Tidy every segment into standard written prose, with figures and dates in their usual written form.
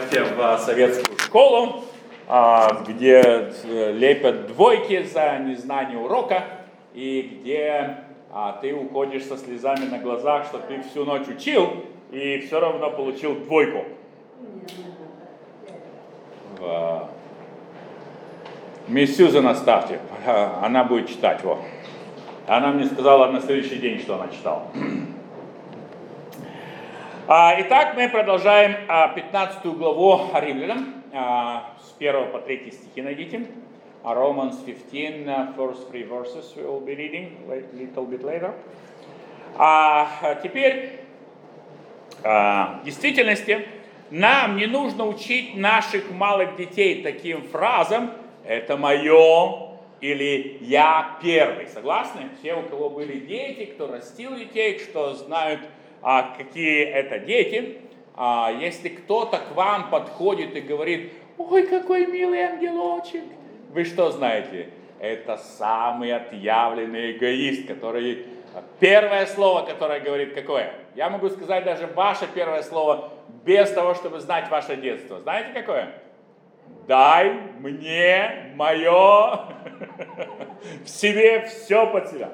попасть в советскую школу, где лепят двойки за незнание урока, и где ты уходишь со слезами на глазах, что ты всю ночь учил, и все равно получил двойку. Мисс Сьюзан оставьте, она будет читать. Вот. Она мне сказала на следующий день, что она читала. Итак, мы продолжаем 15 главу Римлянам, с 1 по 3 стихи найдите. Romans 15, first 3 verses we will be reading a little bit later. Теперь, в действительности, нам не нужно учить наших малых детей таким фразам «это мое» или «я первый». Согласны? Все, у кого были дети, кто растил детей, что знают, какие это дети. Если кто-то к вам подходит и говорит: «Ой, какой милый ангелочек», вы что знаете? Это самый отъявленный эгоист, который... Первое слово, которое говорит, какое? Я могу сказать даже ваше первое слово, без того, чтобы знать ваше детство. Знаете, какое? Дай мне мое, в себе все под себя.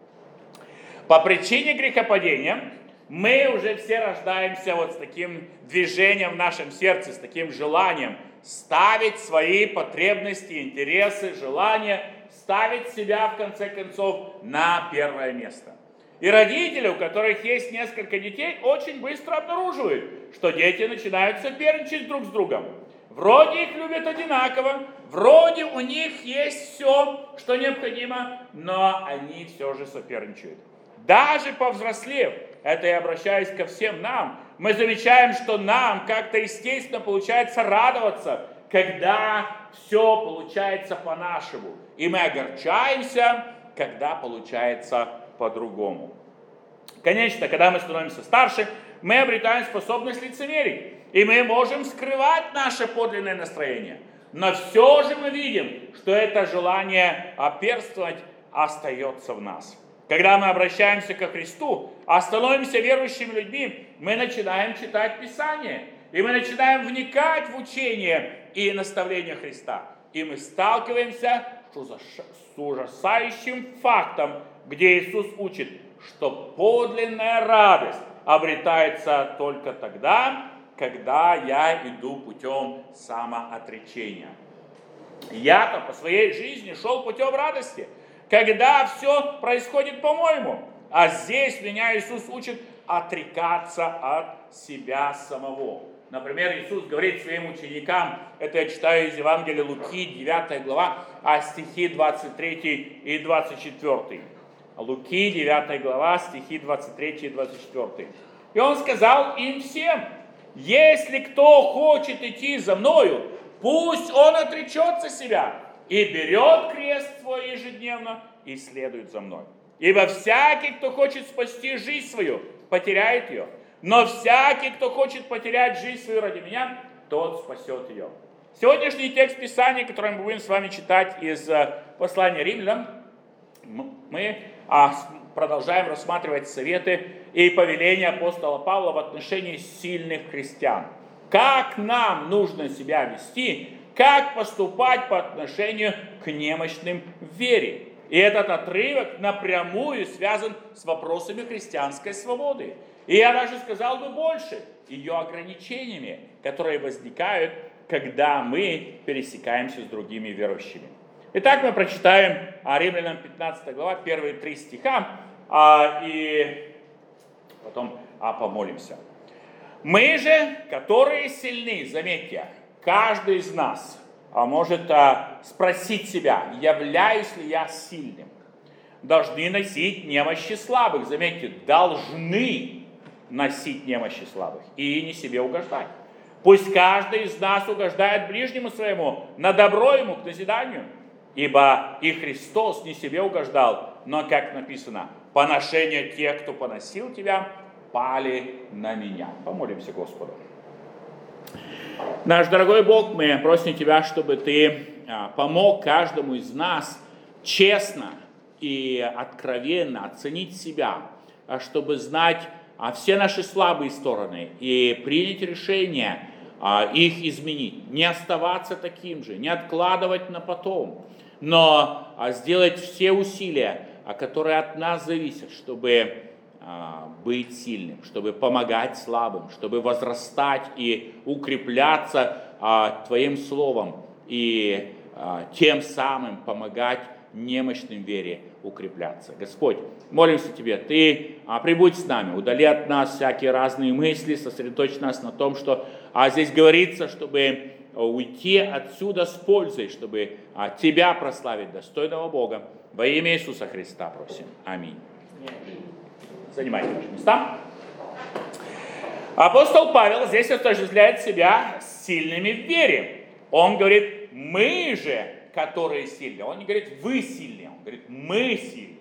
По причине грехопадения мы уже все рождаемся вот с таким движением в нашем сердце, с таким желанием ставить свои потребности, интересы, желания, ставить себя, в конце концов, на первое место. И родители, у которых есть несколько детей, очень быстро обнаруживают, что дети начинают соперничать друг с другом. Вроде их любят одинаково, вроде у них есть все, что необходимо, но они все же соперничают. Даже повзрослев, это я обращаюсь ко всем нам, мы замечаем, что нам как-то естественно получается радоваться, когда все получается по-нашему. И мы огорчаемся, когда получается по-другому. Конечно, когда мы становимся старше, мы обретаем способность лицемерить. И мы можем скрывать наше подлинное настроение. Но все же мы видим, что это желание перствовать остается в нас. Когда мы обращаемся ко Христу, а становимся верующими людьми, мы начинаем читать Писание. И мы начинаем вникать в учение и наставления Христа. И мы сталкиваемся с ужасающим фактом, где Иисус учит, что подлинная радость обретается только тогда, когда я иду путем самоотречения. Я-то по своей жизни шел путем радости, когда все происходит по-моему. А здесь меня Иисус учит отрекаться от себя самого. Например, Иисус говорит своим ученикам, это я читаю из Евангелия Луки, 9 глава, стихи 23 и 24. Луки, 9 глава, стихи 23 и 24. И Он сказал им всем: «Если кто хочет идти за Мною, пусть он отречется себя и берет крест свой ежедневно и следует за Мной. Ибо всякий, кто хочет спасти жизнь свою, потеряет ее. Но всякий, кто хочет потерять жизнь свою ради Меня, тот спасет ее». Сегодняшний текст Писания, который мы будем с вами читать из послания Римлянам, мы продолжаем рассматривать советы и повеления апостола Павла в отношении сильных христиан. Как нам нужно себя вести, как поступать по отношению к немощным в вере. И этот отрывок напрямую связан с вопросами христианской свободы. И я даже сказал бы больше, ее ограничениями, которые возникают, когда мы пересекаемся с другими верующими. Итак, мы прочитаем Римлянам 15 глава, первые 3 стиха, и потом помолимся. «Мы же, которые сильны», заметьте, каждый из нас может спросить себя, являюсь ли я сильным, должны носить немощи слабых, заметьте, должны носить немощи слабых и не себе угождать. Пусть каждый из нас угождает ближнему своему, на добро ему, к назиданию. Ибо и Христос не себе угождал, но, как написано, поношение тех, кто поносил тебя, пали на меня. Помолимся Господу. Наш дорогой Бог, мы просим Тебя, чтобы Ты помог каждому из нас честно и откровенно оценить себя, чтобы знать все наши слабые стороны и принять решение их изменить, не оставаться таким же, не откладывать на потом, но сделать все усилия, которые от нас зависят, чтобы быть сильным, чтобы помогать слабым, чтобы возрастать и укрепляться Твоим Словом и тем самым помогать немощным в вере укрепляться. Господь, молимся Тебе, Ты прибудь с нами, удали от нас всякие разные мысли, сосредоточь нас на том, что здесь говорится, чтобы уйти отсюда с пользой, чтобы Тебя прославить, достойного Бога. Во имя Иисуса Христа просим. Аминь. Занимайте ваши места. Апостол Павел здесь отождествляет себя с сильными в вере. Он говорит, мы же, которые сильны. Он не говорит, вы сильны, он говорит, мы сильны.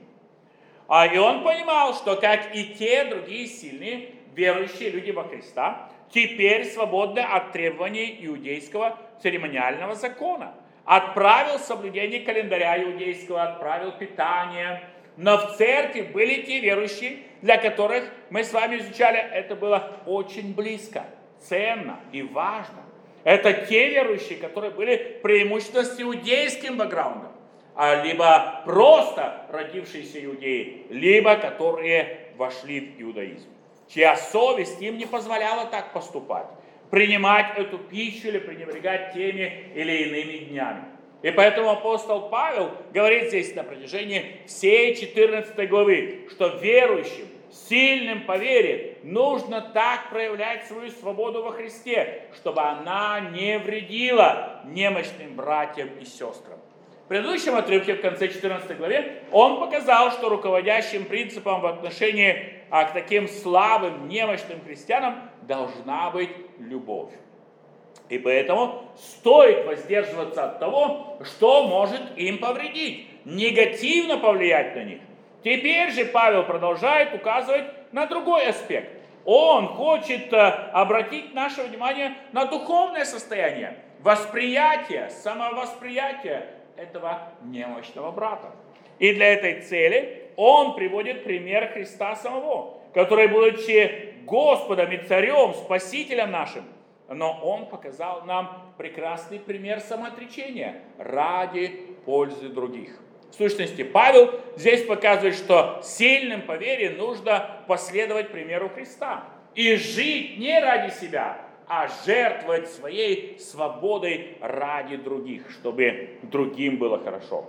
И он понимал, что как и те другие сильные верующие люди во Христа, теперь свободны от требований иудейского церемониального закона. Отправил соблюдение календаря иудейского, отправил питание. Но в церкви были те верующие, для которых мы с вами изучали, это было очень близко, ценно и важно. Это те верующие, которые были преимущественно с иудейским бэкграундом, либо просто родившиеся иудеи, либо которые вошли в иудаизм, чья совесть им не позволяла так поступать, принимать эту пищу или пренебрегать теми или иными днями. И поэтому апостол Павел говорит здесь на протяжении всей 14 главы, что верующим, сильным по вере, нужно так проявлять свою свободу во Христе, чтобы она не вредила немощным братьям и сестрам. В предыдущем отрывке, в конце 14 главе, он показал, что руководящим принципом в отношении к таким слабым, немощным христианам должна быть любовь. И поэтому стоит воздерживаться от того, что может им повредить, негативно повлиять на них. Теперь же Павел продолжает указывать на другой аспект. Он хочет обратить наше внимание на духовное состояние, восприятие, самовосприятие этого немощного брата. И для этой цели он приводит пример Христа самого, который, будучи Господом и Царем, Спасителем нашим, но он показал нам прекрасный пример самоотречения ради пользы других. В сущности, Павел здесь показывает, что сильным по вере нужно последовать примеру Христа и жить не ради себя, а жертвовать своей свободой ради других, чтобы другим было хорошо.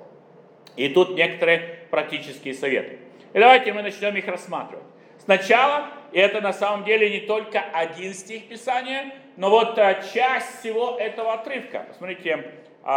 И тут некоторые практические советы. И давайте мы начнем их рассматривать. Сначала, и это на самом деле не только один стих Писания, но вот часть всего этого отрывка. Посмотрите,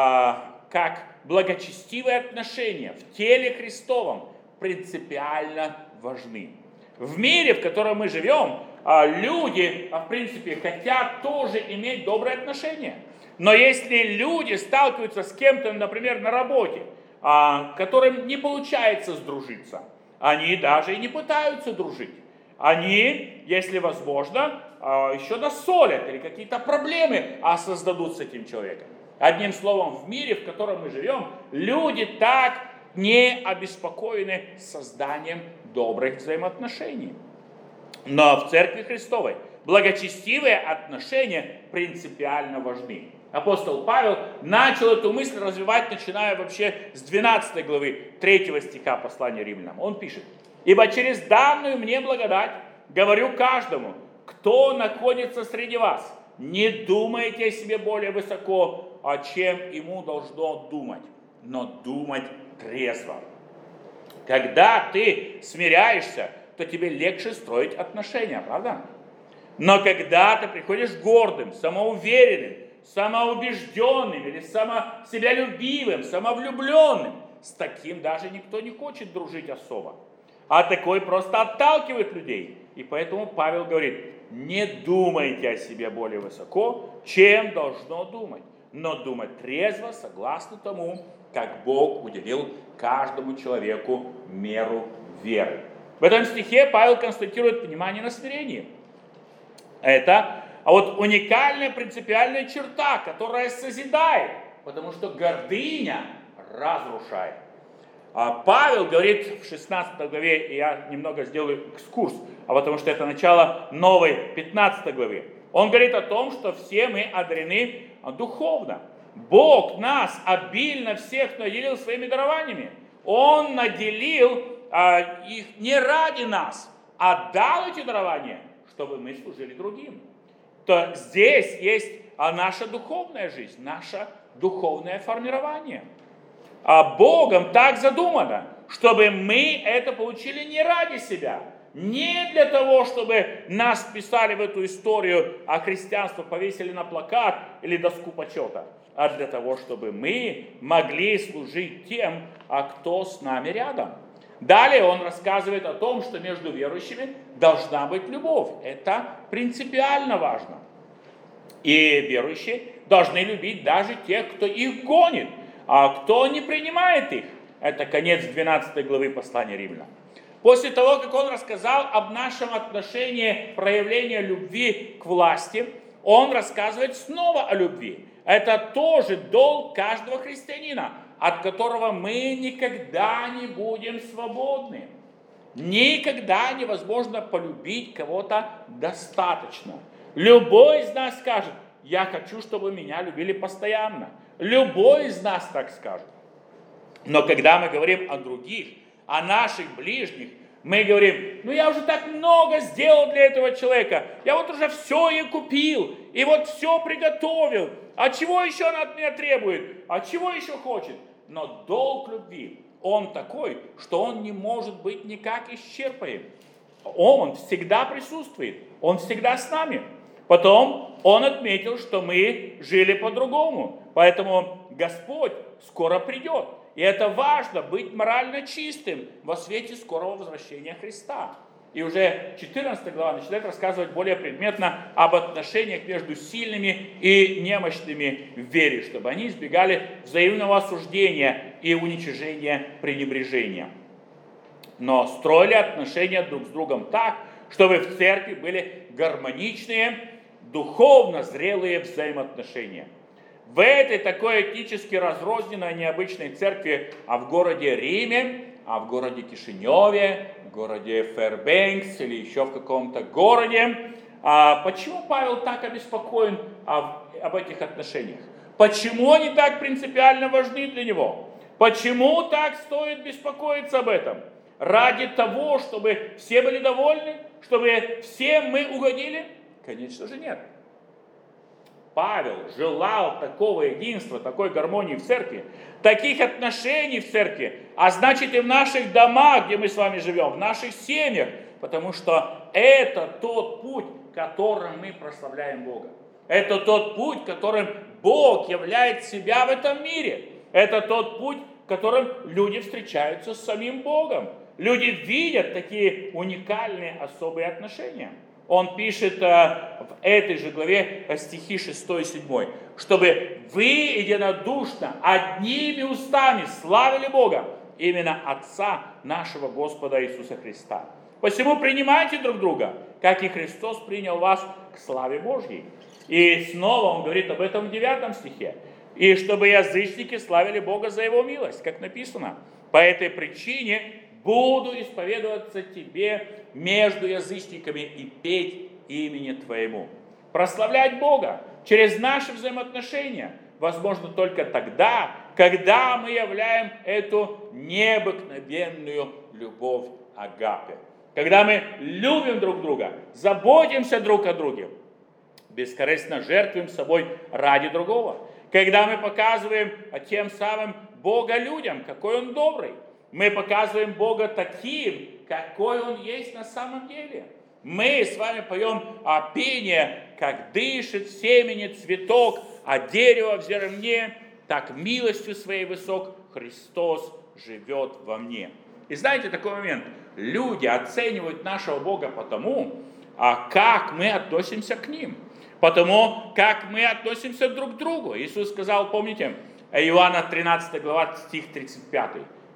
как благочестивые отношения в теле Христовом принципиально важны. В мире, в котором мы живем, люди, в принципе, хотят тоже иметь добрые отношения. Но если люди сталкиваются с кем-то, например, на работе, которым не получается сдружиться, они даже и не пытаются дружить. Они, если возможно, еще насолят или какие-то проблемы создадут с этим человеком. Одним словом, в мире, в котором мы живем, люди так не обеспокоены созданием добрых взаимоотношений. Но в Церкви Христовой благочестивые отношения принципиально важны. Апостол Павел начал эту мысль развивать, начиная вообще с 12 главы 3 стиха послания Римлянам. Он пишет: «Ибо через данную мне благодать говорю каждому, кто находится среди вас, не думайте о себе более высоко, чем ему должно думать, но думать трезво». Когда ты смиряешься, то тебе легче строить отношения, правда? Но когда ты приходишь гордым, самоуверенным, самоубежденным или себялюбивым, самовлюбленным, с таким даже никто не хочет дружить особо. А такой просто отталкивает людей. И поэтому Павел говорит: не думайте о себе более высоко, чем должно думать, но думать трезво, согласно тому, как Бог уделил каждому человеку меру веры. В этом стихе Павел констатирует внимание на смирении. Это вот уникальная принципиальная черта, которая созидает, потому что гордыня разрушает. Павел говорит в 16 главе, и я немного сделаю экскурс, потому что это начало новой 15 главы. Он говорит о том, что все мы одарены духовно. Бог нас обильно всех наделил своими дарованиями. Он наделил их не ради нас, а дал эти дарования, чтобы мы служили другим. То здесь есть наша духовная жизнь, наше духовное формирование. Богом так задумано, чтобы мы это получили не ради себя, не для того, чтобы нас вписали в эту историю, а христианство повесили на плакат или доску почета, а для того, чтобы мы могли служить тем, кто с нами рядом. Далее он рассказывает о том, что между верующими должна быть любовь. Это принципиально важно. И верующие должны любить даже тех, кто их гонит, а кто не принимает их. Это конец 12 главы послания Римлянам. После того, как он рассказал об нашем отношении проявления любви к власти, он рассказывает снова о любви. Это тоже долг каждого христианина, от которого мы никогда не будем свободны. Никогда невозможно полюбить кого-то достаточно. Любой из нас скажет: я хочу, чтобы меня любили постоянно. Любой из нас так скажет. Но когда мы говорим о других, о наших ближних, мы говорим: ну я уже так много сделал для этого человека, я вот уже все ей купил, и вот все приготовил, а чего еще она от меня требует, а чего еще хочет? Но долг любви, он такой, что он не может быть никак исчерпаем. Он всегда присутствует, он всегда с нами. Потом он отметил, что мы жили по-другому, поэтому Господь скоро придет. И это важно, быть морально чистым во свете скорого возвращения Христа. И уже 14 глава начинает рассказывать более предметно об отношениях между сильными и немощными в вере, чтобы они избегали взаимного осуждения и уничижения, пренебрежения. Но строили отношения друг с другом так, чтобы в церкви были гармоничные, духовно зрелые взаимоотношения. В этой такой этнически разрозненной необычной церкви, в городе Риме, в городе Кишиневе, в городе Фэрбэнкс или еще в каком-то городе, почему Павел так обеспокоен об этих отношениях? Почему они так принципиально важны для него? Почему так стоит беспокоиться об этом? Ради того, чтобы все были довольны, чтобы всем мы угодили? Конечно же нет. Павел желал такого единства, такой гармонии в церкви, таких отношений в церкви, а значит и в наших домах, где мы с вами живем, в наших семьях, потому что это тот путь, которым мы прославляем Бога. Это тот путь, которым Бог являет себя в этом мире. Это тот путь, которым люди встречаются с самим Богом. Люди видят такие уникальные особые отношения. Он пишет в этой же главе стихи 6 и 7, чтобы вы единодушно, одними устами славили Бога, именно Отца нашего Господа Иисуса Христа. Посему принимайте друг друга, как и Христос принял вас к славе Божьей. И снова он говорит об этом в 9 стихе. И чтобы язычники славили Бога за Его милость, как написано. По этой причине буду исповедоваться тебе между язычниками и петь имени Твоему. Прославлять Бога через наши взаимоотношения возможно только тогда, когда мы являем эту необыкновенную любовь агапе. Когда мы любим друг друга, заботимся друг о друге, бескорыстно жертвуем собой ради другого. Когда мы показываем тем самым Бога людям, какой Он добрый. Мы показываем Бога таким, какой Он есть на самом деле. Мы с вами поем пение, как дышит в семени цветок, а дерево в зерне, так милостью своей высок Христос живет во мне. И знаете такой момент? Люди оценивают нашего Бога потому, как мы относимся к ним. Потому, как мы относимся друг к другу. Иисус сказал, помните, Иоанна 13 глава, стих 35.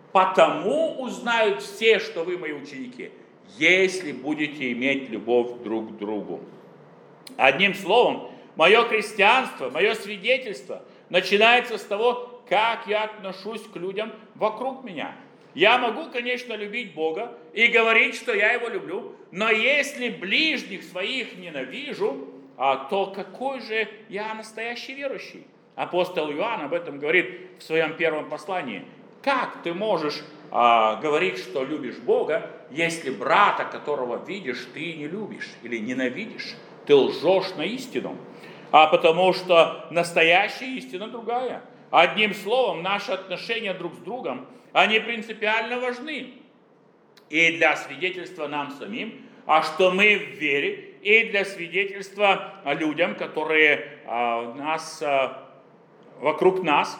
«Потому узнают все, что вы мои ученики, если будете иметь любовь друг к другу». Одним словом, мое христианство, мое свидетельство начинается с того, как я отношусь к людям вокруг меня. Я могу, конечно, любить Бога и говорить, что я Его люблю, но если ближних своих ненавижу, то какой же я настоящий верующий? Апостол Иоанн об этом говорит в своем первом послании. Как ты можешь говорить, что любишь Бога, если брата, которого видишь, ты не любишь или ненавидишь? Ты лжешь на истину. Потому что настоящая истина другая. Одним словом, наши отношения друг с другом, они принципиально важны. И для свидетельства нам самим, что мы в вере, и для свидетельства людям, которые вокруг нас,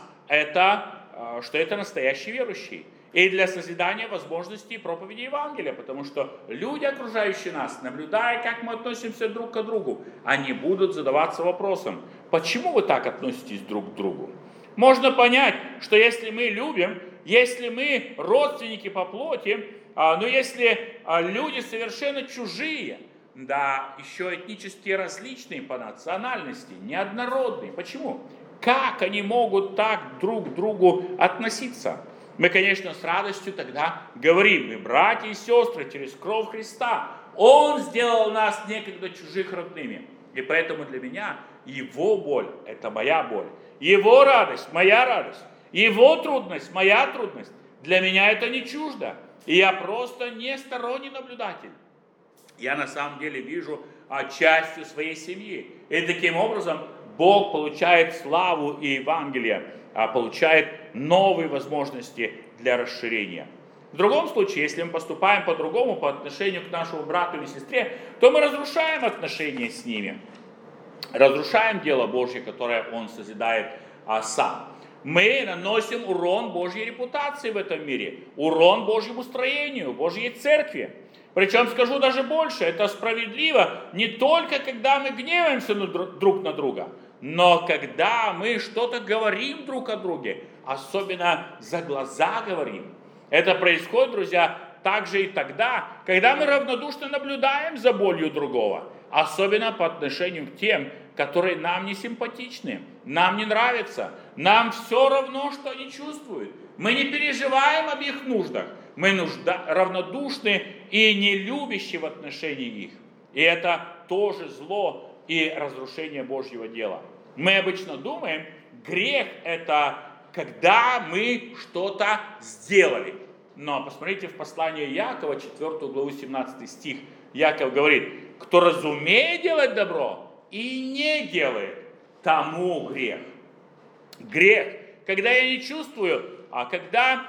что это настоящие верующие. И для созидания возможностей проповеди Евангелия, потому что люди, окружающие нас, наблюдая, как мы относимся друг к другу, они будут задаваться вопросом, почему вы так относитесь друг к другу? Можно понять, что если мы любим, если мы родственники по плоти, но если люди совершенно чужие, да, еще этнически различные по национальности, неоднородные. Почему? Как они могут так друг к другу относиться? Мы, конечно, с радостью тогда говорим, мы братья и сестры через кровь Христа. Он сделал нас некогда чужих родными. И поэтому для меня его боль – это моя боль. Его радость – моя радость. Его трудность – моя трудность. Для меня это не чуждо. И я просто не сторонний наблюдатель. Я на самом деле вижу частью своей семьи. И таким образом Бог получает славу и Евангелие, получает новые возможности для расширения. В другом случае, если мы поступаем по-другому по отношению к нашему брату или сестре, то мы разрушаем отношения с ними. Разрушаем дело Божье, которое Он созидает сам. Мы наносим урон Божьей репутации в этом мире, урон Божьему строению, Божьей церкви. Причем скажу даже больше, это справедливо не только когда мы гневаемся друг на друга, но когда мы что-то говорим друг о друге, особенно за глаза говорим. Это происходит, друзья, также и тогда, когда мы равнодушно наблюдаем за болью другого, особенно по отношению к тем, которые нам не симпатичны, нам не нравятся, нам все равно, что они чувствуют. Мы не переживаем об их нуждах, мы равнодушны и не любящие в отношении их. И это тоже зло и разрушение Божьего дела. Мы обычно думаем, грех – это когда мы что-то сделали. Но посмотрите в послании Иакова, 4 главу, 17 стих. Яков говорит, кто разумеет делать добро и не делает, тому грех. Грех, когда я не чувствую, когда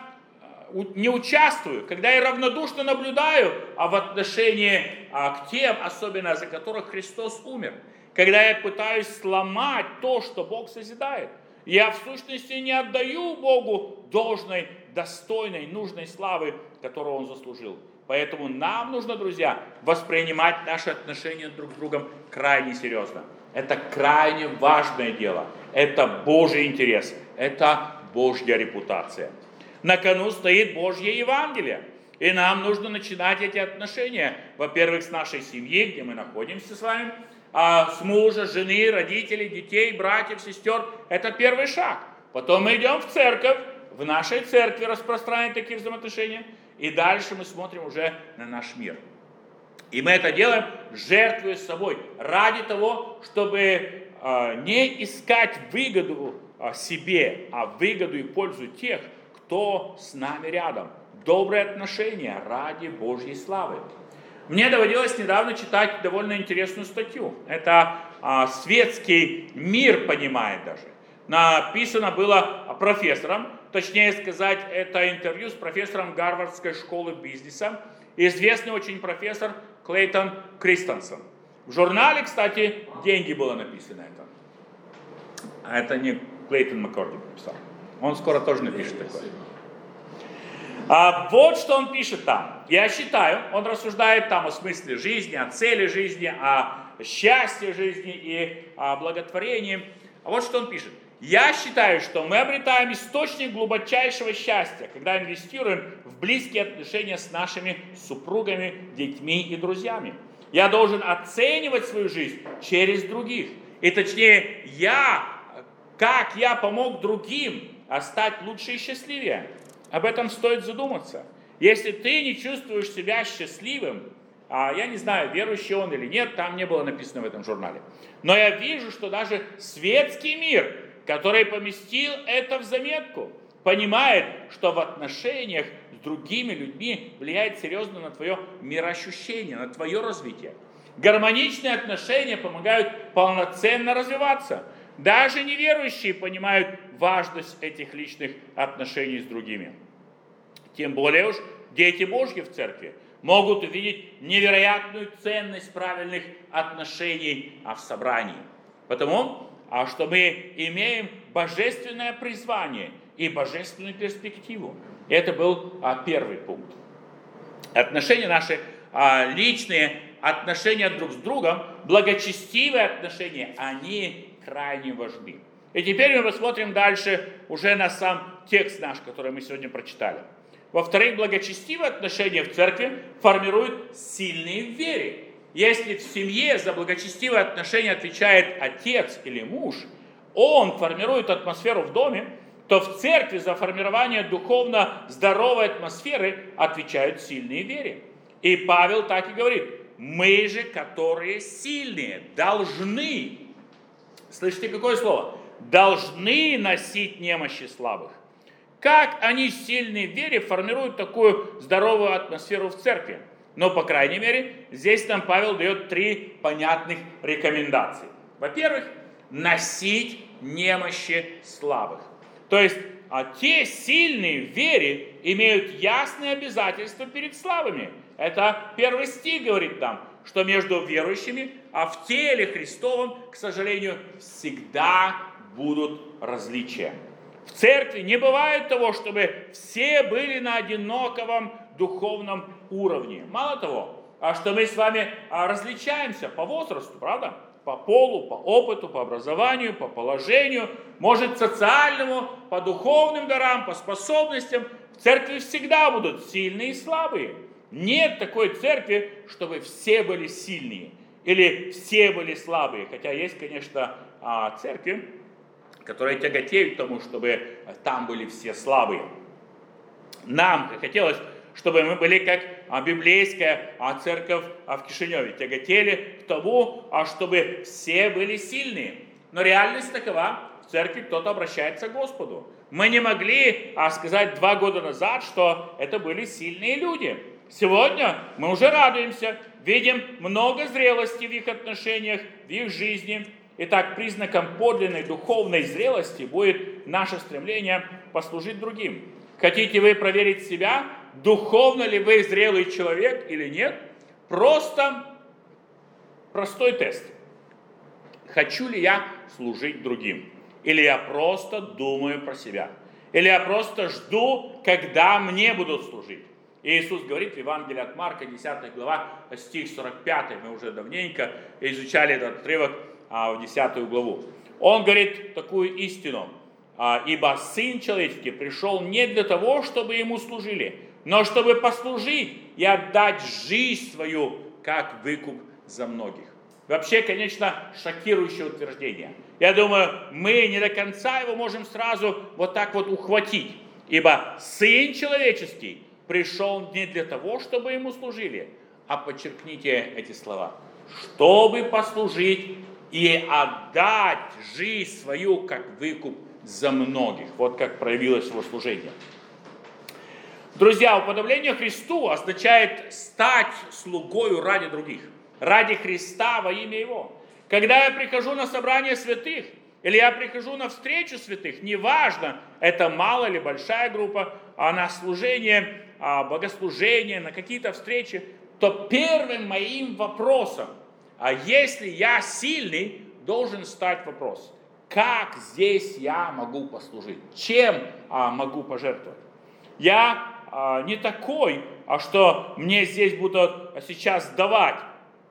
не участвую, когда я равнодушно наблюдаю в отношении к тем, особенно за которых Христос умер. Когда я пытаюсь сломать то, что Бог созидает. Я в сущности не отдаю Богу должной, достойной, нужной славы, которую Он заслужил. Поэтому нам нужно, друзья, воспринимать наши отношения друг с другом крайне серьезно. Это крайне важное дело. Это Божий интерес. Это Божья репутация. На кону стоит Божье Евангелие. И нам нужно начинать эти отношения. Во-первых, с нашей семьи, где мы находимся с вами, с мужа, жены, родителей, детей, братьев, сестер. Это первый шаг. Потом мы идем в церковь, в нашей церкви распространяем такие взаимоотношения. И дальше мы смотрим уже на наш мир. И мы это делаем, жертвуя собой, ради того, чтобы не искать выгоду себе, а выгоду и пользу тех, кто с нами рядом. Добрые отношения ради Божьей славы. Мне доводилось недавно читать довольно интересную статью. Это светский мир понимает даже. Написано было профессором, точнее сказать, это интервью с профессором Гарвардской школы бизнеса, известный очень профессор Клейтон Кристенсен. В журнале, кстати, «Деньги» было написано это. А это не Клейтон Маккорди написал. Он скоро тоже напишет такое. Вот что он пишет там. Я считаю, он рассуждает там о смысле жизни, о цели жизни, о счастье жизни и о благотворении. А вот что он пишет. Я считаю, что мы обретаем источник глубочайшего счастья, когда инвестируем в близкие отношения с нашими супругами, детьми и друзьями. Я должен оценивать свою жизнь через других. И точнее, как я помог другим стать лучше и счастливее. Об этом стоит задуматься. Если ты не чувствуешь себя счастливым, я не знаю, верующий он или нет, там не было написано в этом журнале. Но я вижу, что даже светский мир, который поместил это в заметку, понимает, что в отношениях с другими людьми влияет серьезно на твое мироощущение, на твое развитие. Гармоничные отношения помогают полноценно развиваться. Даже неверующие понимают важность этих личных отношений с другими. Тем более уж дети Божьи в церкви могут увидеть невероятную ценность правильных отношений в собрании. Потому что мы имеем божественное призвание и божественную перспективу. Это был первый пункт. Отношения наши личные, отношения друг с другом, благочестивые отношения, они крайне важны. И теперь мы посмотрим дальше уже на сам текст наш, который мы сегодня прочитали. Во-вторых, благочестивые отношения в церкви формируют сильные в вере. Если в семье за благочестивые отношения отвечает отец или муж, он формирует атмосферу в доме, то в церкви за формирование духовно здоровой атмосферы отвечают сильные в вере. И Павел так и говорит: мы же, которые сильные, должны, слышите, какое слово? Должны носить немощи слабых. Как они, сильные в вере, формируют такую здоровую атмосферу в церкви? Но, по крайней мере, здесь нам Павел дает 3 понятных рекомендации. Во-первых, носить немощи слабых. То есть, те сильные в вере имеют ясные обязательства перед слабыми. Это 1 стих говорит нам, что между верующими, в теле Христовом, к сожалению, всегда будут различия. В церкви не бывает того, чтобы все были на одинаковом духовном уровне. Мало того, что мы с вами различаемся по возрасту, правда? По полу, по опыту, по образованию, по положению, может, социальному, по духовным дарам, по способностям. В церкви всегда будут сильные и слабые. Нет такой церкви, чтобы все были сильные или все были слабые. Хотя есть, конечно, церкви, которые тяготеют к тому, чтобы там были все слабые. Нам хотелось, чтобы мы были как библейская церковь в Кишиневе, тяготели к тому, чтобы все были сильные. Но реальность такова: в церкви кто-то обращается к Господу. Мы не могли сказать 2 года назад, что это были сильные люди. Сегодня мы уже радуемся, видим много зрелости в их отношениях, в их жизни. Итак, признаком подлинной духовной зрелости будет наше стремление послужить другим. Хотите вы проверить себя, духовно ли вы зрелый человек или нет? Простой тест. Хочу ли я служить другим? Или я просто думаю про себя? Или я просто жду, когда мне будут служить? Иисус говорит в Евангелии от Марка, 10 глава, стих 45, мы уже давненько изучали этот отрывок в 10 главу. Он говорит такую истину: ибо Сын Человеческий пришел не для того, чтобы Ему служили, но чтобы послужить и отдать жизнь свою, как выкуп за многих. Вообще, конечно, шокирующее утверждение. Я думаю, мы не до конца его можем сразу вот так вот ухватить. Ибо Сын Человеческий пришел не для того, чтобы Ему служили, а подчеркните эти слова: чтобы послужить и отдать жизнь свою, как выкуп за многих. Вот как проявилось его служение. Друзья, уподобление Христу означает стать слугою ради других, ради Христа во имя Его. Когда я прихожу на собрание святых, или я прихожу на встречу святых, неважно, это малая или большая группа, на служение, богослужение, на какие-то встречи, то первым моим вопросом, если я сильный, должен стать вопрос: как здесь я могу послужить? Чем могу пожертвовать? Я не такой, что мне здесь будут сейчас давать,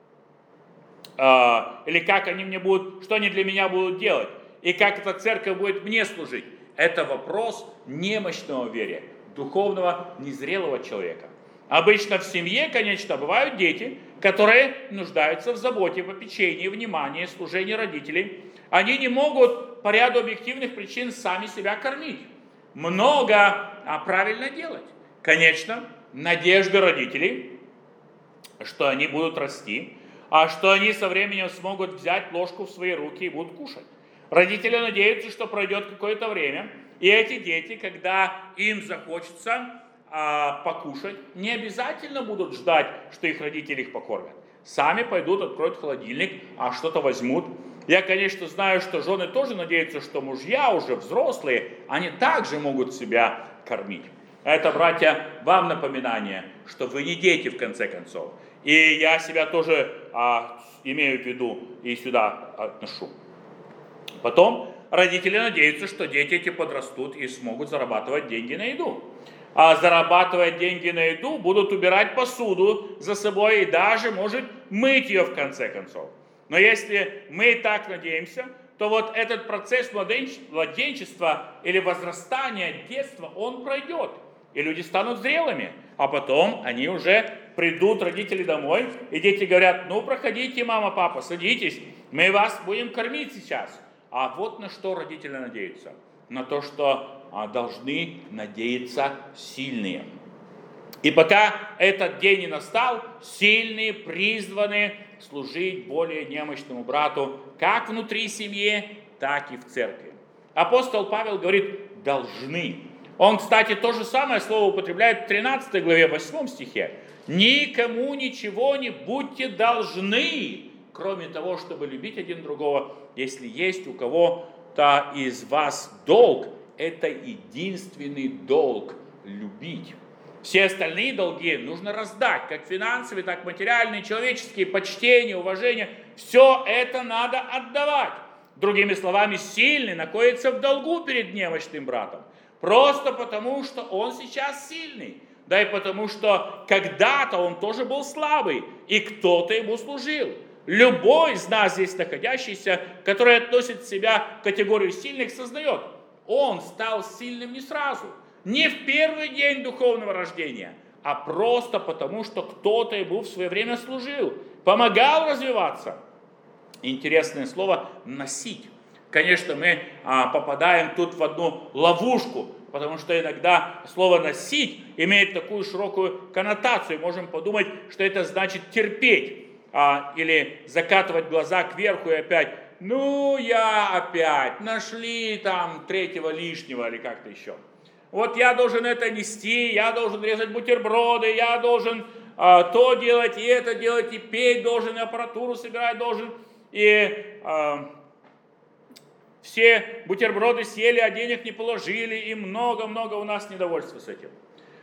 или как они мне будут, что они для меня будут делать, и как эта церковь будет мне служить. Это вопрос немощного в вере, духовного незрелого человека. Обычно в семье, конечно, бывают дети, которые нуждаются в заботе, попечении, внимании, служении родителей. Они не могут по ряду объективных причин сами себя кормить. Много правильно делать. Конечно, надежда родителей что они будут расти, а что они со временем смогут взять ложку в свои руки и будут кушать. Родители надеются, что пройдет какое-то время, и эти дети, когда им захочется покушать, не обязательно будут ждать, что их родители их покормят. Сами пойдут, откроют холодильник, что-то возьмут. Я, конечно, знаю, что жены тоже надеются, что мужья уже взрослые, они также могут себя кормить. Это, братья, вам напоминание, что вы не дети в конце концов. И я себя тоже имею в виду и сюда отношу. Потом родители надеются, что дети эти подрастут и смогут зарабатывать деньги на еду. А зарабатывая деньги на еду, будут убирать посуду за собой и даже, может, мыть ее в конце концов. Но если мы так надеемся, то вот этот процесс младенчества или возрастания, детства, он пройдет. И люди станут зрелыми. А потом они уже придут, родители, домой, и дети говорят: ну, проходите, мама, папа, садитесь, мы вас будем кормить сейчас. А вот на что родители надеются. На то, что должны надеяться сильные. И пока этот день не настал, сильные призваны служить более немощному брату, как внутри семьи, так и в церкви. Апостол Павел говорит «должны». Он, кстати, то же самое слово употребляет в 13 главе, 8 стихе. «Никому ничего не будьте должны, кроме того, чтобы любить один другого. Если есть у кого-то из вас долг, это единственный долг – любить». Все остальные долги нужно раздать, как финансовые, так и материальные, человеческие, почтение, уважение. Все это надо отдавать. Другими словами, сильный находится в долгу перед немощным братом. Просто потому, что он сейчас сильный. Да и потому, что когда-то он тоже был слабый, и кто-то ему служил. Любой из нас здесь находящийся, который относит себя к категории сильных, сознает, он стал сильным не сразу. Не в первый день духовного рождения, а просто потому, что кто-то ему в свое время служил, помогал развиваться. Интересное слово «носить». Конечно, мы попадаем тут в одну ловушку, потому что иногда слово «носить» имеет такую широкую коннотацию. Можем подумать, что это значит терпеть или закатывать глаза кверху и опять я опять, нашли там третьего лишнего или как-то еще. Вот я должен это нести, я должен резать бутерброды, я должен то делать, и это делать, и петь должен, и аппаратуру собирать должен. И все бутерброды съели, а денег не положили, и много-много у нас недовольства с этим.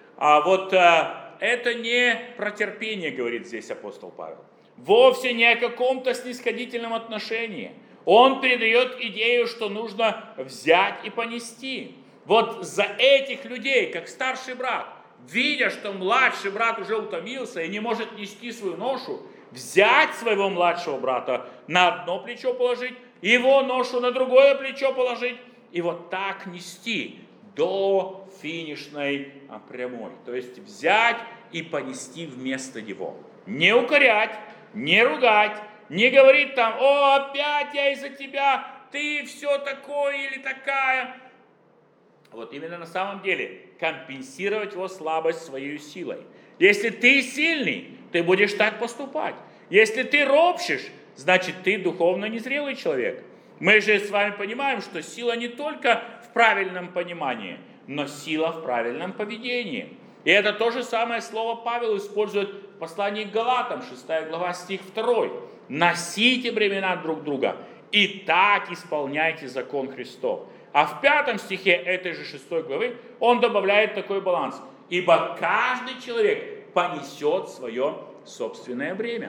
Это не про терпение, говорит здесь апостол Павел. Вовсе не о каком-то снисходительном отношении. Он передает идею, что нужно взять и понести. Вот за этих людей, как старший брат, видя, что младший брат уже утомился и не может нести свою ношу, взять своего младшего брата на одно плечо положить, его ношу на другое плечо положить, и вот так нести до финишной прямой. То есть взять и понести вместо него. Не укорять, не ругать, не говорить там: «О, опять я из-за тебя, ты все такое или такая». Вот именно на самом деле компенсировать его слабость своей силой. Если ты сильный, ты будешь так поступать. Если ты ропщешь, значит ты духовно незрелый человек. Мы же с вами понимаем, что сила не только в правильном понимании, но сила в правильном поведении. И это то же самое слово Павел использует в послании к Галатам, 6 глава, стих 2. «Носите бремена друг друга, и так исполняйте закон Христов». А в 5 стихе этой же 6 главы он добавляет такой баланс. «Ибо каждый человек понесет свое собственное бремя».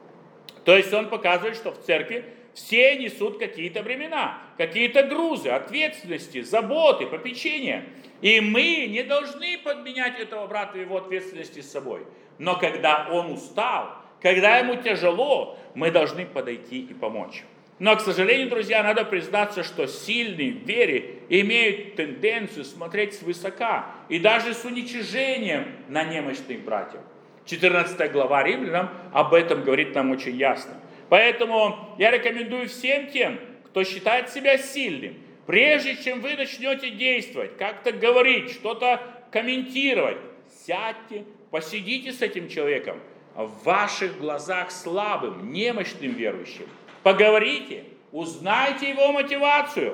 То есть он показывает, что в церкви все несут какие-то бремена, какие-то грузы, ответственности, заботы, попечения. И мы не должны подменять этого брата в его ответственности с собой. Но когда он устал, когда ему тяжело, мы должны подойти и помочь. Но, к сожалению, друзья, надо признаться, что сильные в вере имеют тенденцию смотреть свысока и даже с уничижением на немощных братьев. 14 глава Римлянам об этом говорит нам очень ясно. Поэтому я рекомендую всем тем, кто считает себя сильным, прежде чем вы начнете действовать, как-то говорить, что-то комментировать, сядьте, посидите с этим человеком, в ваших глазах слабым, немощным верующим. Поговорите, узнайте его мотивацию.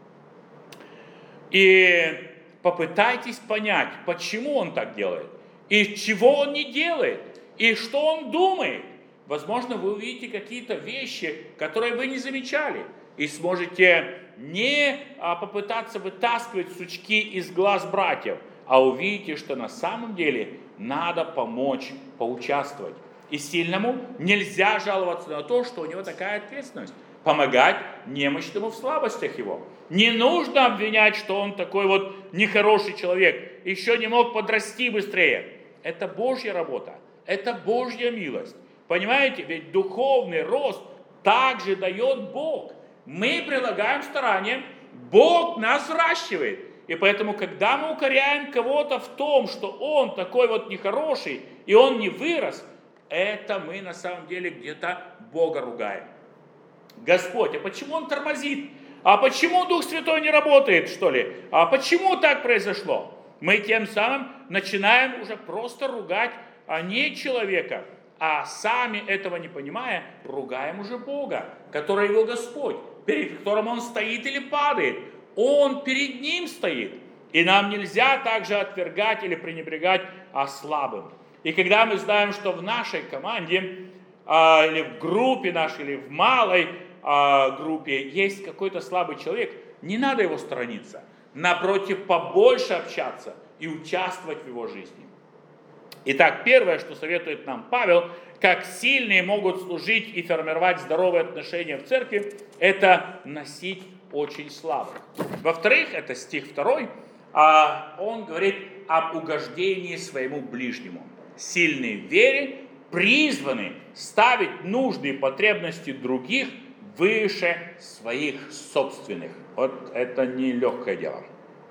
И попытайтесь понять, почему он так делает, и чего он не делает, и что он думает. Возможно, вы увидите какие-то вещи, которые вы не замечали, и сможете не попытаться вытаскивать сучки из глаз братьев, а увидите, что на самом деле надо помочь, поучаствовать. И сильному нельзя жаловаться на то, что у него такая ответственность. Помогать немощному в слабостях его. Не нужно обвинять, что он такой вот нехороший человек, еще не мог подрасти быстрее. Это Божья работа, это Божья милость. Понимаете, ведь духовный рост также дает Бог. Мы прилагаем старания, Бог нас взращивает. И поэтому, когда мы укоряем кого-то в том, что он такой вот нехороший, и он не вырос, это мы на самом деле где-то Бога ругаем. Господь, а почему он тормозит? А почему Дух Святой не работает, что ли? А почему так произошло? Мы тем самым начинаем уже просто ругать не человека, а сами этого не понимая, ругаем уже Бога, который его Господь, перед которым он стоит или падает. Он перед ним стоит. И нам нельзя также отвергать или пренебрегать слабым. И когда мы знаем, что в нашей команде, или в группе нашей, или в малой группе есть какой-то слабый человек, не надо его сторониться. Напротив, побольше общаться и участвовать в его жизни. Итак, первое, что советует нам Павел, как сильные могут служить и формировать здоровые отношения в церкви, это носить очень слабых. Во-вторых, это стих 2, он говорит об угождении своему ближнему. Сильные в вере призваны ставить нужные потребности других выше своих собственных. Вот это не легкое дело.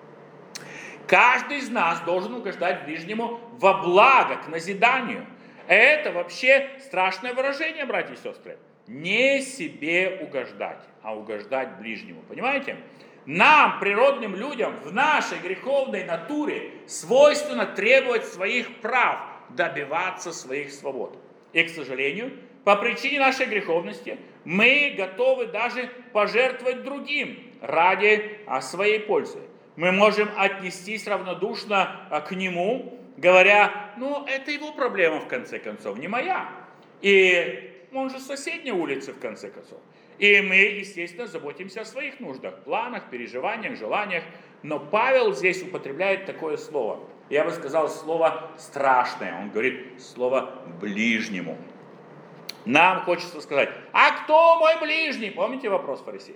Каждый из нас должен угождать ближнему во благо, к назиданию. Это вообще страшное выражение, братья и сестры. Не себе угождать, а угождать ближнему. Понимаете? Нам, природным людям, в нашей греховной натуре свойственно требовать своих прав, добиваться своих свобод. И, к сожалению, по причине нашей греховности мы готовы даже пожертвовать другим ради своей пользы. Мы можем отнестись равнодушно к нему, говоря, это его проблема в конце концов, не моя. И он же с соседней улицы в конце концов. И мы, естественно, заботимся о своих нуждах, планах, переживаниях, желаниях. Но Павел здесь употребляет такое слово. Я бы сказал слово страшное. Он говорит слово ближнему. Нам хочется сказать, а кто мой ближний? Помните вопрос фарисея?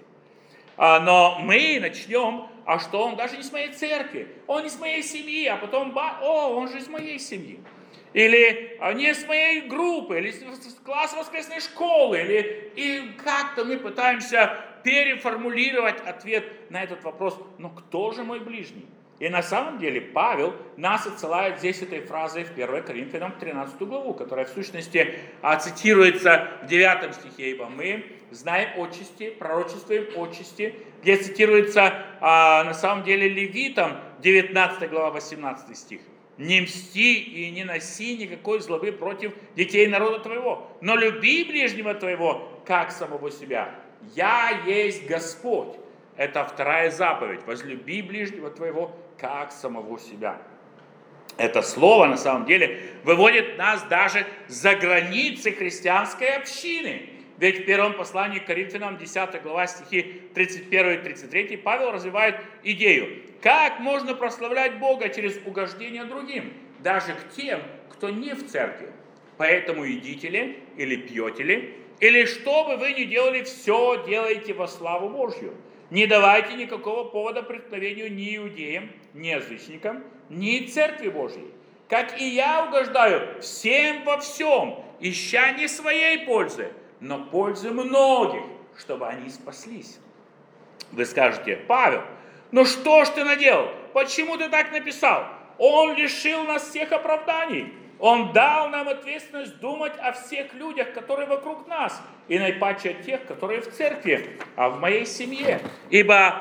Но мы начнем, что он даже не с моей церкви, он не с моей семьи, а потом, он же из моей семьи. Или не с моей группы, или с класса воскресной школы, и как-то мы пытаемся переформулировать ответ на этот вопрос, кто же мой ближний? И на самом деле Павел нас отсылает здесь этой фразой в 1 Коринфянам 13 главу, которая в сущности цитируется в 9 стихе, ибо мы знаем отчасти, пророчествуем отчасти, где цитируется на самом деле Левитам 19 глава 18 стих. «Не мсти и не носи никакой злобы против детей народа твоего, но люби ближнего твоего, как самого себя. Я есть Господь». Это вторая заповедь. Возлюби ближнего твоего, как самого себя. Это слово, на самом деле, выводит нас даже за границы христианской общины. Ведь в первом послании к Коринфянам, 10 глава, стихи 31 и 33, Павел развивает идею, как можно прославлять Бога через угождение другим, даже к тем, кто не в церкви. Поэтому едите ли, или пьете ли, или что бы вы ни делали, все делайте во славу Божью. Не давайте никакого повода преткновению ни иудеям, ни язычникам, ни церкви Божьей. Как и я угождаю всем во всем, ища не своей пользы, но пользы многих, чтобы они спаслись. Вы скажете, Павел, что ж ты наделал? Почему ты так написал? Он лишил нас всех оправданий. Он дал нам ответственность думать о всех людях, которые вокруг нас, и наипаче о тех, которые в церкви, а в моей семье. Ибо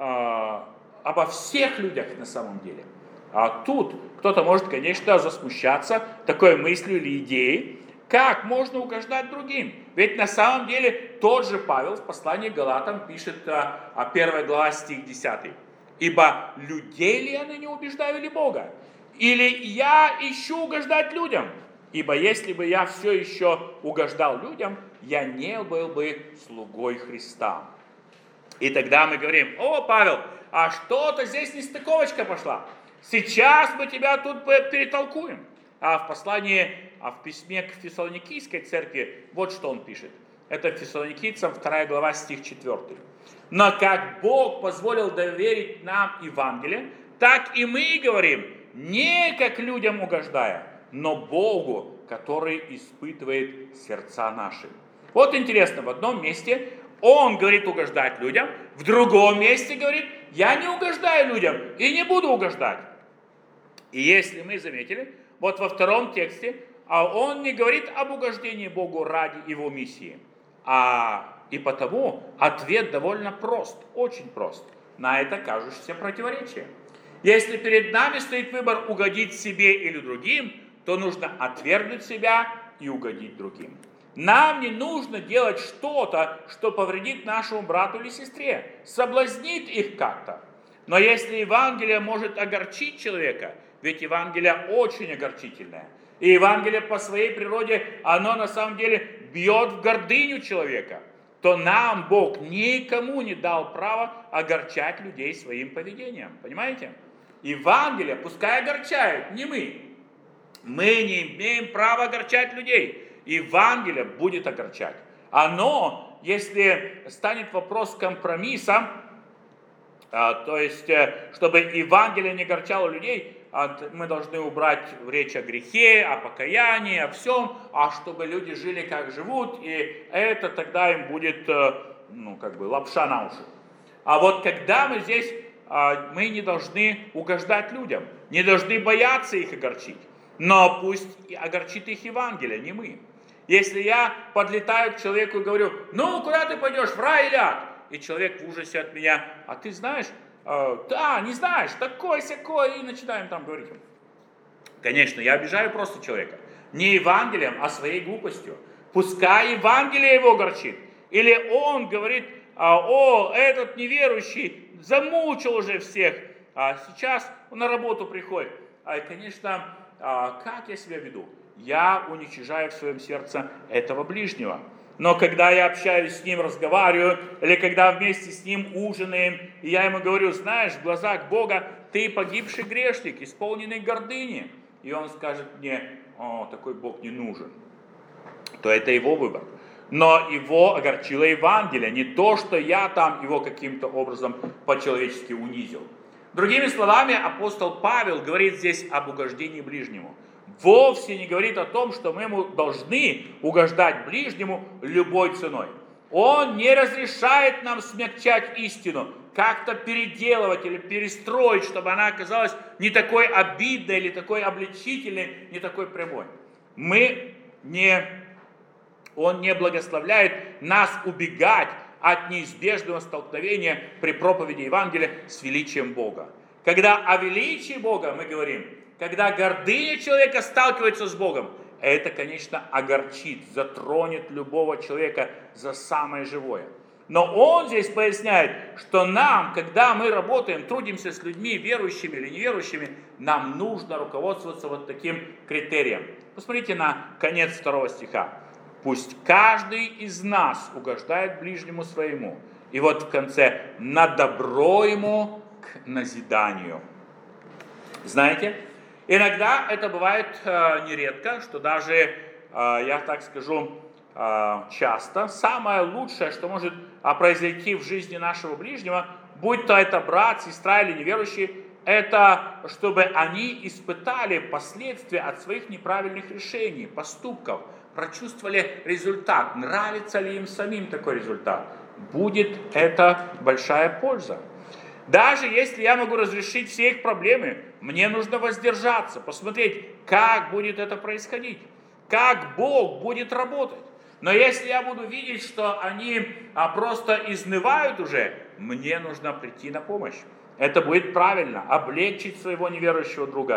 обо всех людях на самом деле. А тут кто-то может, конечно, засмущаться такой мыслью или идеей, Как можно угождать другим? Ведь на самом деле тот же Павел в послании к Галатам пишет, 1 глава, стих 10. «Ибо людей ли я ныне убеждаю, или Бога? Или я ищу угождать людям? Ибо если бы я все еще угождал людям, я не был бы слугой Христа». И тогда мы говорим: о, Павел, а что-то здесь нестыковочка пошла. Сейчас мы тебя тут перетолкуем. А в письме к Фессалоникийской церкви, вот что он пишет. Это Фессалоникийцам 2 глава, стих 4. «Но как Бог позволил доверить нам Евангелие, так и мы говорим, не как людям угождая, но Богу, который испытывает сердца наши». Вот интересно, в одном месте он говорит угождать людям, в другом месте говорит: я не угождаю людям и не буду угождать. И если мы заметили, вот во втором тексте, он не говорит об угождении Богу ради его миссии. И потому ответ довольно прост, очень прост, на это кажущееся противоречие. Если перед нами стоит выбор угодить себе или другим, то нужно отвергнуть себя и угодить другим. Нам не нужно делать что-то, что повредит нашему брату или сестре, соблазнит их как-то. Но если Евангелие может огорчить человека, ведь Евангелие очень огорчительное, и Евангелие по своей природе, оно на самом деле бьет в гордыню человека, то нам Бог никому не дал права огорчать людей своим поведением. Понимаете? Евангелие пускай огорчает, не мы. Мы не имеем права огорчать людей. Евангелие будет огорчать. Оно, если станет вопрос компромисса, то есть, чтобы Евангелие не огорчало людей, мы должны убрать речь о грехе, о покаянии, о всем, а чтобы люди жили, как живут, и это тогда им будет, лапша на уши. А вот когда мы здесь, мы не должны угождать людям, не должны бояться их огорчить, но пусть огорчит их Евангелие, не мы. Если я подлетаю к человеку и говорю: ну, куда ты пойдешь, в рай или ад? И человек в ужасе от меня: а ты знаешь? Да, не знаешь, такой-сякой, и начинаем там говорить. Конечно, я обижаю просто человека. Не Евангелием, а своей глупостью. Пускай Евангелие его огорчит. Или он говорит: о, этот неверующий замучил уже всех, а сейчас на работу приходит. Конечно, как я себя веду? Я уничижаю в своем сердце этого ближнего. Но когда я общаюсь с ним, разговариваю, или когда вместе с ним ужинаем, и я ему говорю: знаешь, в глазах Бога ты погибший грешник, исполненный гордыни, и он скажет мне: о, такой Бог не нужен, то это его выбор. Но его огорчило Евангелие, не то, что я там его каким-то образом по-человечески унизил. Другими словами, апостол Павел говорит здесь об угождении ближнему. Вовсе не говорит о том, что мы ему должны угождать ближнему любой ценой. Он не разрешает нам смягчать истину, как-то переделывать или перестроить, чтобы она оказалась не такой обидной, или такой обличительной, не такой прямой. Он не благословляет нас убегать от неизбежного столкновения при проповеди Евангелия с величием Бога. Когда о величии Бога мы говорим, когда гордыня человека сталкивается с Богом, это, конечно, огорчит, затронет любого человека за самое живое. Но он здесь поясняет, что нам, когда мы работаем, трудимся с людьми, верующими или неверующими, нам нужно руководствоваться вот таким критерием. Посмотрите на конец 2 стиха. «Пусть каждый из нас угождает ближнему своему». И вот в конце: «на добро ему к назиданию». Знаете, иногда это бывает нередко, что даже, я так скажу, часто самое лучшее, что может произойти в жизни нашего ближнего, будь то это брат, сестра или неверующий, это чтобы они испытали последствия от своих неправильных решений, поступков, прочувствовали результат, нравится ли им самим такой результат. Будет это большая польза. Даже если я могу разрешить все их проблемы, мне нужно воздержаться, посмотреть, как будет это происходить, как Бог будет работать. Но если я буду видеть, что они просто изнывают уже, мне нужно прийти на помощь. Это будет правильно, облегчить своего неверующего друга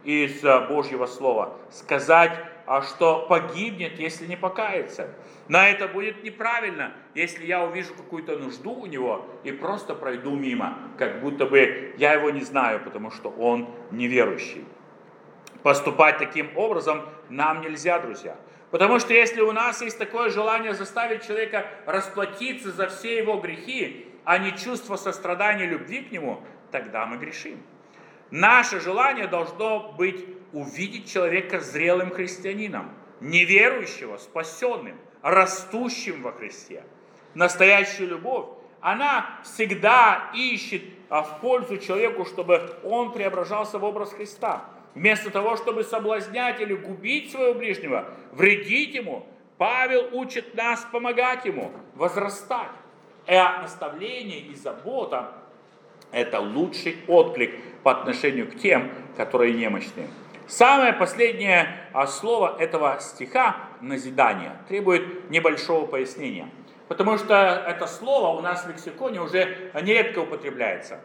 из Божьего Слова. Сказать, что погибнет, если не покается. Но это будет неправильно, если я увижу какую-то нужду у него и просто пройду мимо, как будто бы я его не знаю, потому что он неверующий. Поступать таким образом нам нельзя, друзья. Потому что если у нас есть такое желание заставить человека расплатиться за все его грехи, а не чувство сострадания и любви к нему, тогда мы грешим. Наше желание должно быть увидеть человека зрелым христианином, неверующего, спасенным, растущим во Христе. Настоящая любовь, она всегда ищет в пользу человеку, чтобы он преображался в образ Христа. Вместо того, чтобы соблазнять или губить своего ближнего, вредить ему, Павел учит нас помогать ему, возрастать. Наставление и забота – это лучший отклик по отношению к тем, которые немощны. Самое последнее слово этого стиха «назидание» требует небольшого пояснения, потому что это слово у нас в лексиконе уже нередко употребляется.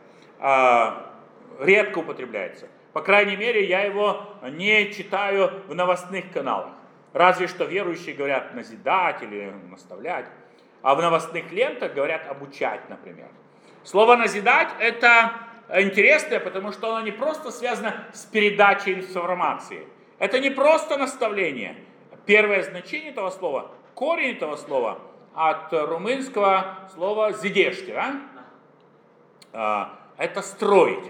Редко употребляется. По крайней мере, я его не читаю в новостных каналах. Разве что верующие говорят «назидать» или «наставлять». А в новостных лентах говорят «обучать», например. Слово «назидать» — это интересное, потому что оно не просто связано с передачей информации. Это не просто наставление. Первое значение этого слова, корень этого слова от румынского слова «зидешти», это «строить».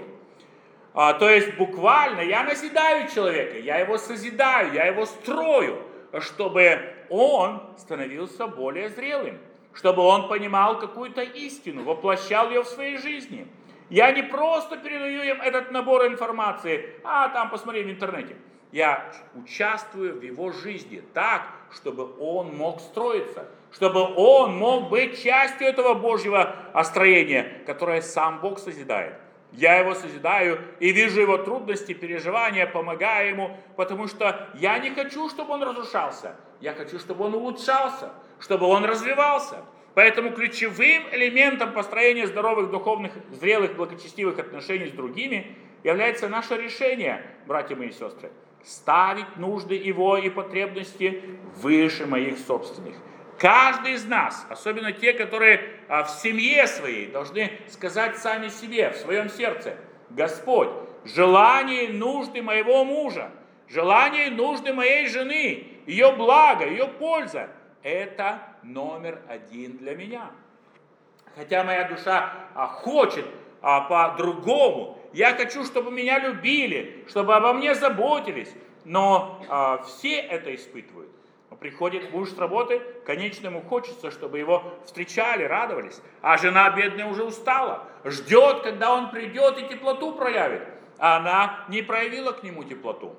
То есть буквально я назидаю человека, я его созидаю, я его строю, чтобы он становился более зрелым, чтобы он понимал какую-то истину, воплощал ее в своей жизни. Я не просто передаю им этот набор информации, там посмотри в интернете. Я участвую в его жизни так, чтобы он мог строиться, чтобы он мог быть частью этого Божьего строения, которое сам Бог созидает. Я его созидаю и вижу его трудности, переживания, помогаю ему, потому что я не хочу, чтобы он разрушался. Я хочу, чтобы он улучшался, чтобы он развивался. Поэтому ключевым элементом построения здоровых, духовных, зрелых, благочестивых отношений с другими является наше решение, братья мои и сестры, ставить нужды его и потребности выше моих собственных. Каждый из нас, особенно те, которые в семье своей, должны сказать сами себе, в своем сердце: Господь, желания и нужды моего мужа, желания и нужды моей жены, ее благо, ее польза – это номер один для меня. Хотя моя душа хочет по-другому, я хочу, чтобы меня любили, чтобы обо мне заботились, но все это испытывают. Приходит муж с работы, конечно, ему хочется, чтобы его встречали, радовались. А жена бедная уже устала, ждет, когда он придет и теплоту проявит. А она не проявила к нему теплоту.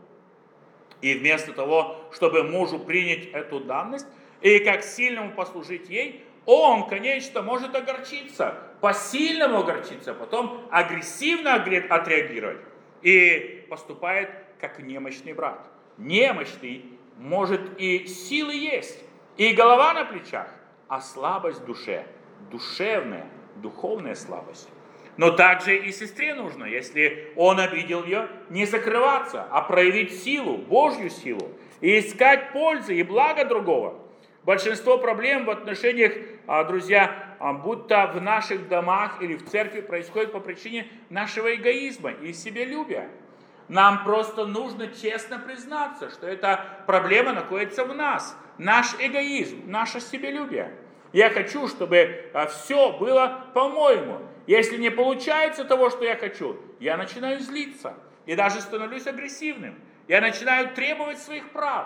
И вместо того, чтобы мужу принять эту данность и как сильному послужить ей, он, конечно, может огорчиться, по-сильному огорчиться, потом агрессивно отреагировать. И поступает как немощный брат. Немощный может и силы есть, и голова на плечах, а слабость в душе, душевная, духовная слабость. Но также и сестре нужно, если он обидел ее, не закрываться, а проявить силу, Божью силу, и искать пользы и блага другого. Большинство проблем в отношениях, друзья, будто в наших домах или в церкви, происходит по причине нашего эгоизма и себелюбия. Нам просто нужно честно признаться, что эта проблема находится в нас. Наш эгоизм, наше себелюбие. Я хочу, чтобы все было по-моему. Если не получается того, что я хочу, я начинаю злиться. И даже становлюсь агрессивным. Я начинаю требовать своих прав.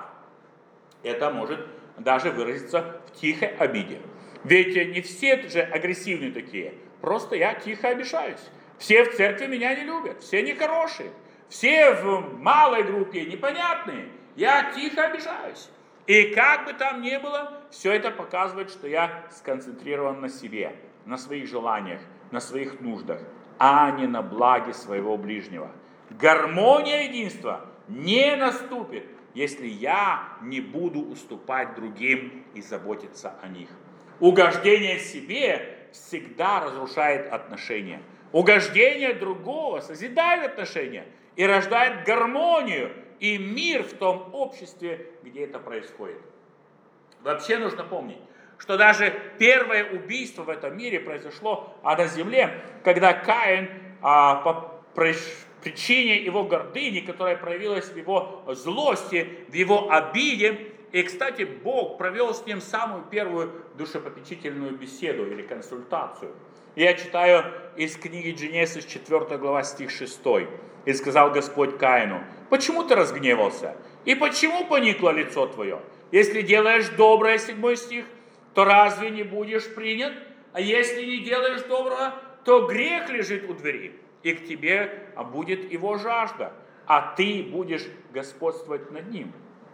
Это может даже выразиться в тихой обиде. Ведь не все же агрессивные такие. Просто я тихо обижаюсь. Все в церкви меня не любят. Все нехорошие. Все в малой группе непонятные, я тихо обижаюсь. И как бы там ни было, все это показывает, что я сконцентрирован на себе, на своих желаниях, на своих нуждах, а не на благе своего ближнего. Гармония единства не наступит, если я не буду уступать другим и заботиться о них. Угождение себе всегда разрушает отношения. Угождение другого созидает отношения. и рождает гармонию и мир в том обществе, где это происходит. Вообще нужно помнить, что даже первое убийство в этом мире произошло на земле, когда Каин по причине его гордыни, которая проявилась в его злости, в его обиде, и, кстати, Бог провел с ним самую первую душепопечительную беседу или консультацию. Я читаю из книги Дженесис 4 глава стих 6. «И сказал Господь Каину: почему ты разгневался? И почему поникло лицо твое? Если делаешь доброе, 7 стих, то разве не будешь принят? А если не делаешь доброго, то грех лежит у двери, и к тебе будет его жажда, а ты будешь господствовать над ним».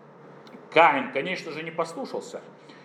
Каин, конечно же, не послушался.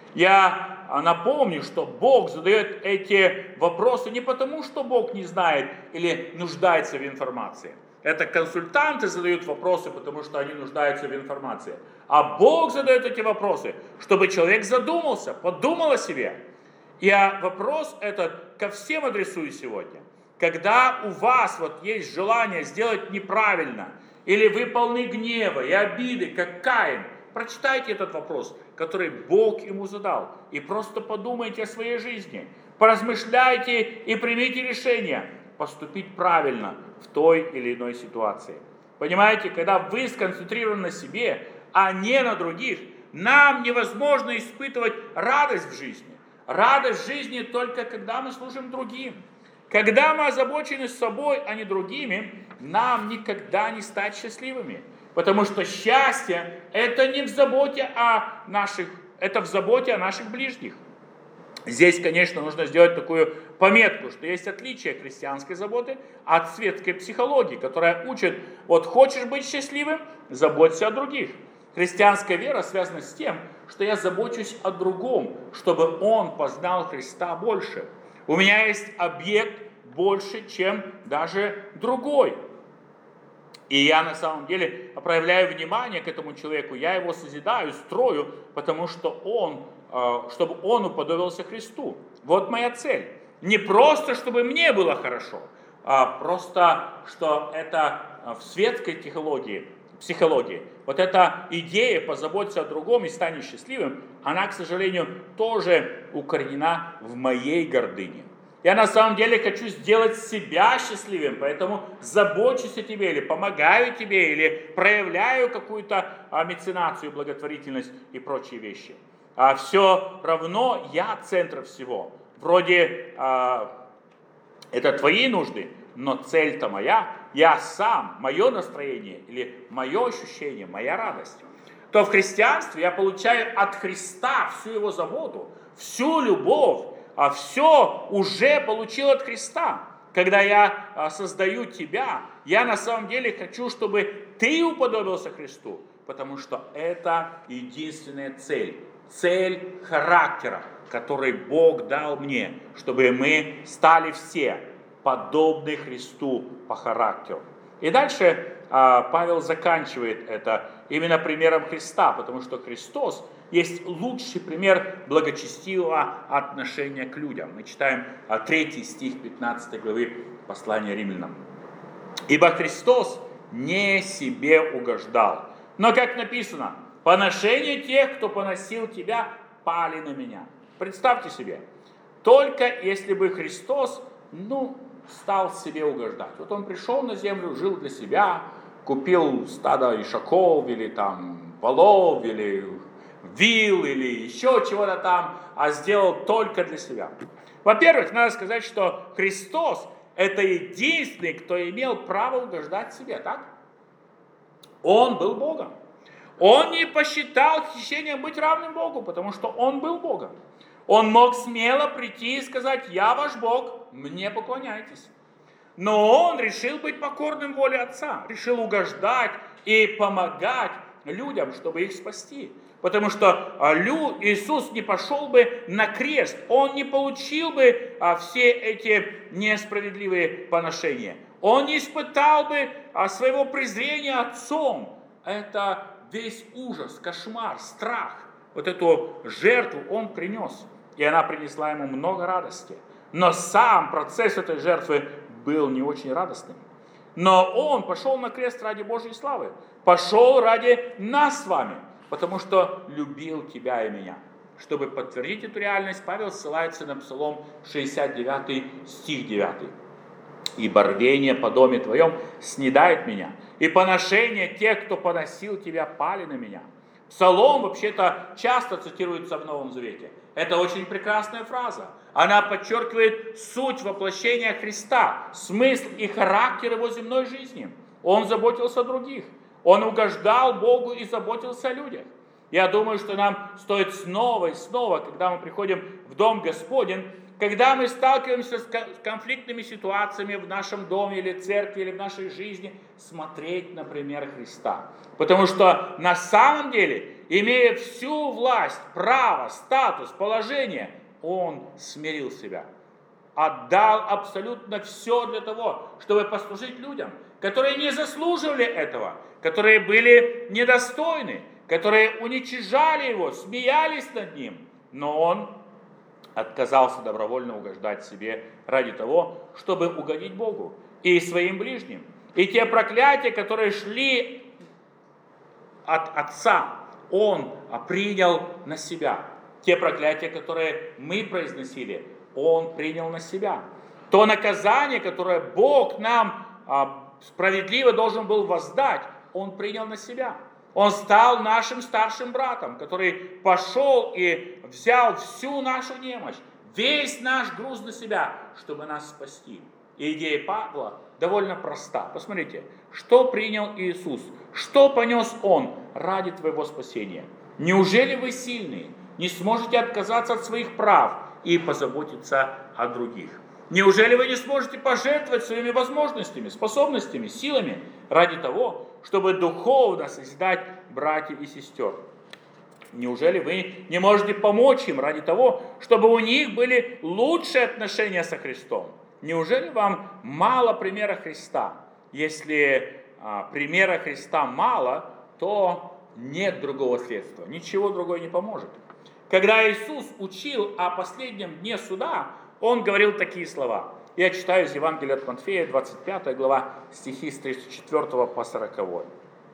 Я напомню, что Бог задает эти вопросы не потому, что Бог не знает или нуждается в информации. Это консультанты задают вопросы, потому что они нуждаются в информации. А Бог задает эти вопросы, чтобы человек задумался, подумал о себе. Я вопрос этот ко всем адресую сегодня. Когда у вас есть желание сделать неправильно, или вы полны гнева и обиды, как Каин, прочитайте этот вопрос, который Бог ему задал, и просто подумайте о своей жизни. Поразмышляйте и примите решение поступить правильно в той или иной ситуации. Понимаете, когда вы сконцентрированы на себе, а не на других, нам невозможно испытывать радость в жизни. Радость в жизни только когда мы служим другим. Когда мы озабочены собой, а не другими, нам никогда не стать счастливыми. Потому что счастье – это не в заботе о наших, это в заботе о наших ближних. Здесь, конечно, нужно сделать такую пометку, что есть отличие христианской заботы от светской психологии, которая учит: хочешь быть счастливым – заботься о других. Христианская вера связана с тем, что я забочусь о другом, чтобы он познал Христа больше. У меня есть объект больше, чем даже другой. И я на самом деле проявляю внимание к этому человеку, я его созидаю, строю, потому что чтобы он уподобился Христу. Вот моя цель. Не просто, чтобы мне было хорошо, а просто, что это в светской психологии, эта идея позаботиться о другом и стать счастливым, она, к сожалению, тоже укоренена в моей гордыне. Я на самом деле хочу сделать себя счастливым, поэтому забочусь о тебе, или помогаю тебе, или проявляю какую-то меценацию, благотворительность и прочие вещи. А все равно я центр всего. Вроде это твои нужды, но цель-то моя, я сам, мое настроение или мое ощущение, моя радость. То в христианстве я получаю от Христа всю его заботу, всю любовь, а все уже получил от Христа. Когда я создаю тебя, я на самом деле хочу, чтобы ты уподобился Христу, потому что это единственная цель. Цель характера, который Бог дал мне, чтобы мы стали все подобны Христу по характеру. И дальше Павел заканчивает это именно примером Христа, потому что Христос есть лучший пример благочестивого отношения к людям. Мы читаем 3 стих 15 главы послания Римлянам. «Ибо Христос не себе угождал, но, как написано, поношение тех, кто поносил тебя, пали на меня». Представьте себе, только если бы Христос, стал себе угождать. Он пришел на землю, жил для себя, купил стадо ишаков, или волов, или вил, или еще чего-то там, а сделал только для себя. Во-первых, надо сказать, что Христос – это единственный, кто имел право угождать себе, так? Он был Богом. Он не посчитал хищением быть равным Богу, потому что он был Богом. Он мог смело прийти и сказать: «Я ваш Бог, мне поклоняйтесь». Но он решил быть покорным воле Отца, решил угождать и помогать людям, чтобы их спасти. Потому что Иисус не пошел бы на крест, он не получил бы все эти несправедливые поношения. Он не испытал бы своего презрения Отцом. Это весь ужас, кошмар, страх. Эту жертву он принес, и она принесла ему много радости. Но сам процесс этой жертвы был не очень радостным. Но Он пошел на крест ради Божьей славы. Пошел ради нас с вами, потому что любил тебя и меня. Чтобы подтвердить эту реальность, Павел ссылается на Псалом 69, стих 9. «Ибо рвение по доме твоем снедает меня, и поношение тех, кто поносил тебя, пали на меня». Псалом вообще-то часто цитируется в Новом Завете. Это очень прекрасная фраза. Она подчеркивает суть воплощения Христа, смысл и характер его земной жизни. Он заботился о других. Он угождал Богу и заботился о людях. Я думаю, что нам стоит снова и снова, когда мы приходим в Дом Господень, когда мы сталкиваемся с конфликтными ситуациями в нашем доме или церкви, или в нашей жизни, смотреть на пример Христа. Потому что на самом деле, имея всю власть, право, статус, положение, Он смирил себя. Отдал абсолютно все для того, чтобы послужить людям, которые не заслуживали этого, которые были недостойны, которые уничижали Его, смеялись над Ним. Но Он отказался добровольно угождать себе ради того, чтобы угодить Богу и своим ближним. И те проклятия, которые шли от Отца, Он принял на себя. Те проклятия, которые мы произносили, Он принял на себя. То наказание, которое Бог нам справедливо должен был воздать, Он принял на себя. Он стал нашим старшим братом, который пошел и взял всю нашу немощь, весь наш груз на себя, чтобы нас спасти. И идея Павла довольно проста. Посмотрите, что принял Иисус, что понес Он ради твоего спасения. Неужели вы сильные, не сможете отказаться от своих прав и позаботиться о других? Неужели вы не сможете пожертвовать своими возможностями, способностями, силами ради того, чтобы духовно созидать братьев и сестер? Неужели вы не можете помочь им ради того, чтобы у них были лучшие отношения со Христом? Неужели вам мало примера Христа? Если примера Христа мало, то нет другого средства, ничего другое не поможет. Когда Иисус учил о последнем дне суда, Он говорил такие слова. Я читаю из Евангелия от Матфея, 25 глава, стихи с 34 по 40.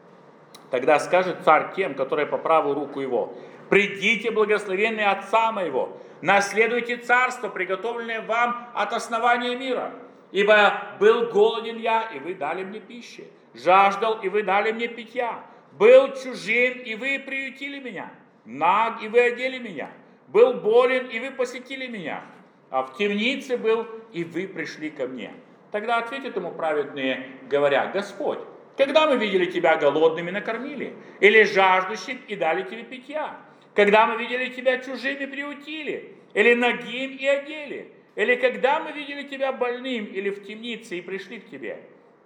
«Тогда скажет царь тем, которые по правую руку его: придите, благословенные Отца моего, наследуйте царство, приготовленное вам от основания мира. Ибо был голоден я, и вы дали мне пищи, жаждал, и вы дали мне питья, был чужим, и вы приютили меня, наг, и вы одели меня, был болен, и вы посетили меня, а в темнице был, и вы пришли ко мне». Тогда ответят ему праведные, говоря: Господь, когда мы видели Тебя голодным и накормили, или жаждущим и дали Тебе питья? Когда мы видели Тебя чужим и приютили, или нагим и одели? Или когда мы видели Тебя больным или в темнице и пришли к Тебе?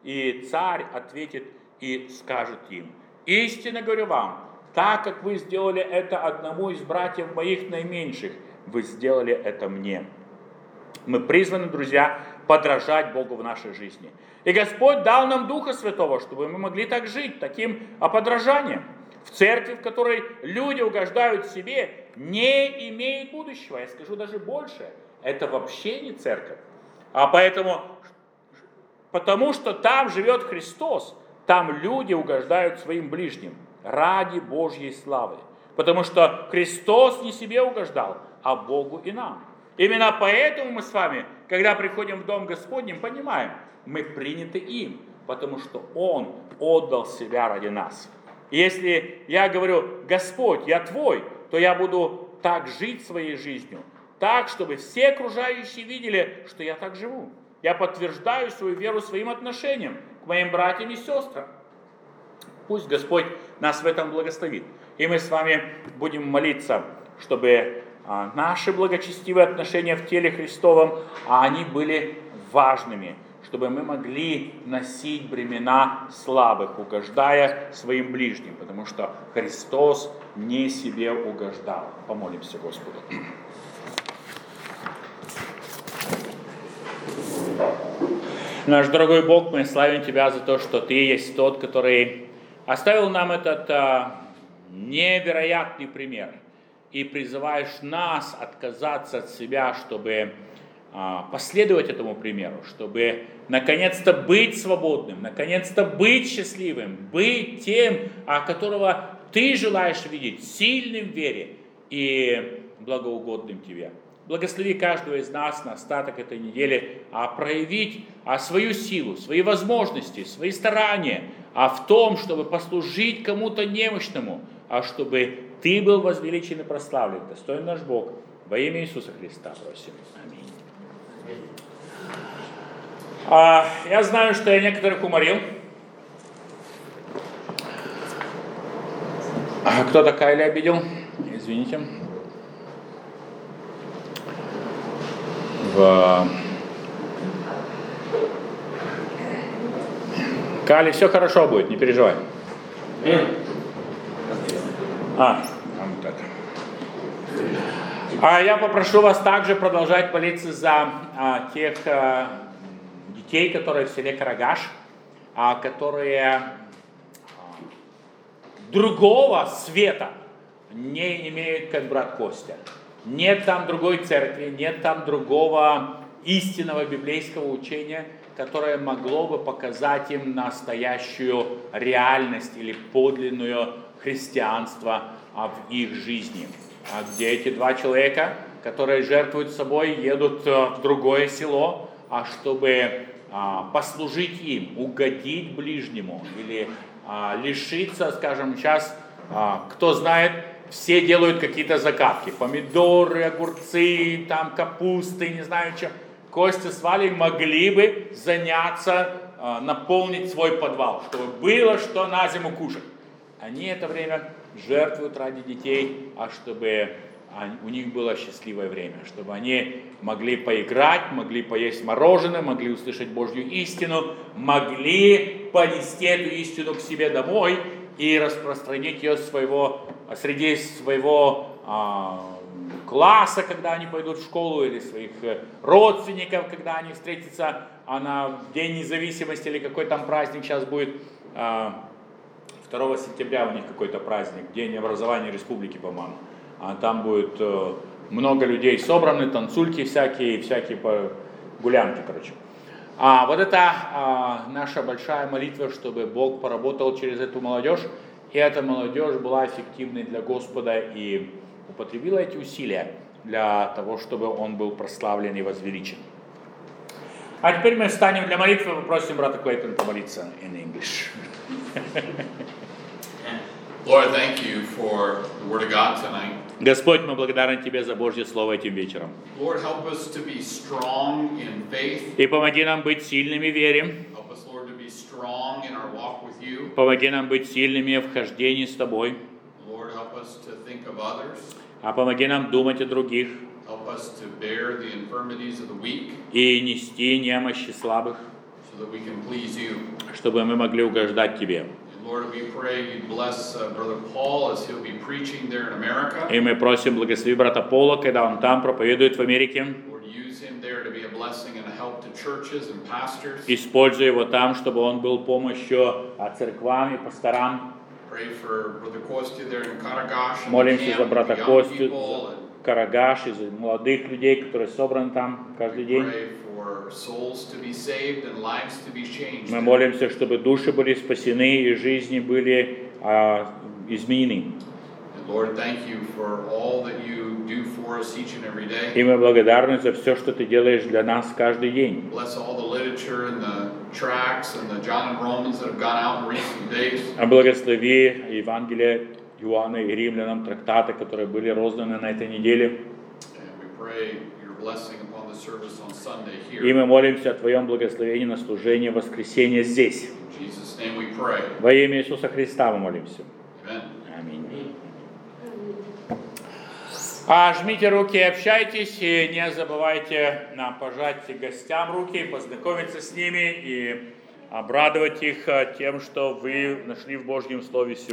И царь ответит и скажет им: истинно говорю вам, так как вы сделали это одному из братьев моих наименьших, вы сделали это мне. Мы призваны, друзья, подражать Богу в нашей жизни. И Господь дал нам Духа Святого, чтобы мы могли так жить, таким подражанием. В церкви, в которой люди угождают себе, не имеет будущего. Я скажу даже больше. Это вообще не церковь. Потому что там живет Христос, там люди угождают своим ближним ради Божьей славы. Потому что Христос не себе угождал, а Богу и нам. Именно поэтому мы с вами, когда приходим в Дом Господним, понимаем, мы приняты им, потому что Он отдал себя ради нас. И если я говорю: Господь, я Твой, то я буду так жить своей жизнью, так, чтобы все окружающие видели, что я так живу. Я подтверждаю свою веру своим отношением к моим братьям и сестрам. Пусть Господь нас в этом благословит. И мы с вами будем молиться, чтобы наши благочестивые отношения в теле Христовом, они были важными, чтобы мы могли носить бремена слабых, угождая своим ближним, потому что Христос не себе угождал. Помолимся Господу. Наш дорогой Бог, мы славим Тебя за то, что Ты есть тот, который оставил нам этот невероятный пример, и призываешь нас отказаться от себя, чтобы последовать этому примеру, чтобы наконец-то быть свободным, наконец-то быть счастливым, быть тем, которого ты желаешь видеть, сильным в вере и благоугодным тебе. Благослови каждого из нас на остаток этой недели проявить свою силу, свои возможности, свои старания в том, чтобы послужить кому-то немощному, чтобы ты был возвеличен и прославлен. Достоин наш Бог. Во имя Иисуса Христа просим. Аминь. Я знаю, что я некоторых уморил. Кто-то Кайли обидел? Извините. Кали, все хорошо будет, не переживай. Вот это. Я попрошу вас также продолжать молиться за тех детей, которые в селе Карагаш, которые другого света не имеют, как брат Костя. Нет там другой церкви, нет там другого истинного библейского учения, которое могло бы показать им настоящую реальность или подлинное христианство в их жизни. Где эти два человека, которые жертвуют собой, едут в другое село, чтобы послужить им, угодить ближнему или лишиться, скажем, сейчас, кто знает, все делают какие-то закатки, помидоры, огурцы, там капусты, не знаю что. Костя с Валей могли бы заняться, наполнить свой подвал, чтобы было что на зиму кушать. Они это время жертвуют ради детей, чтобы у них было счастливое время, чтобы они могли поиграть, могли поесть мороженое, могли услышать Божью истину, могли понести эту истину к себе домой и распространить ее среди своего класса, когда они пойдут в школу, или своих родственников, когда они встретятся на День независимости, или какой там праздник сейчас будет, 2 сентября у них какой-то праздник, День образования республики, по-моему. Там будет много людей собраны, танцульки всякие гулянки, короче. Вот это наша большая молитва, чтобы Бог поработал через эту молодежь, и эта молодежь была эффективной для Господа и употребила эти усилия для того, чтобы Он был прославлен и возвеличен. А теперь мы встанем для молитвы, попросим брата Клейтона помолиться in English. Lord, thank you for the Word of God tonight. Господь, мы благодарны Тебе за Божье Слово этим вечером. Lord, help us to be strong in faith. И помоги нам быть сильными в вере. Help us, Lord, to be strong in our walk with you. Помоги нам быть сильными в хождении с Тобой. Lord, help us to think of others. Помоги нам думать о других. Help us to bear the infirmities of the weak. И нести немощи слабых, so that we can please you. Чтобы мы могли угождать Тебе. Lord, we pray you bless Brother Paul as he'll be preaching there in America. И мы просим, благослови брата Пола, когда он там проповедует в Америке. Lord, use him there to be a blessing and a help to churches and pastors. Используй его там, чтобы он был помощью церквам и пасторам. Pray for Brother Kostya there in Karagash. Молимся за брата Костю, за Карагаш и за молодых людей, которые собраны там каждый день. Мы молимся, чтобы души были спасены и жизни были изменены. И мы благодарны за все, что Ты делаешь для нас каждый день. Благослови Евангелие Иоанна и Римлянам, трактаты, которые были розданы на этой неделе. И мы молимся о Твоем благословении на служение воскресенья здесь. Во имя Иисуса Христа мы молимся. Аминь. Жмите руки, общайтесь, и не забывайте пожать гостям руки, познакомиться с ними и обрадовать их тем, что вы нашли в Божьем Слове сегодня.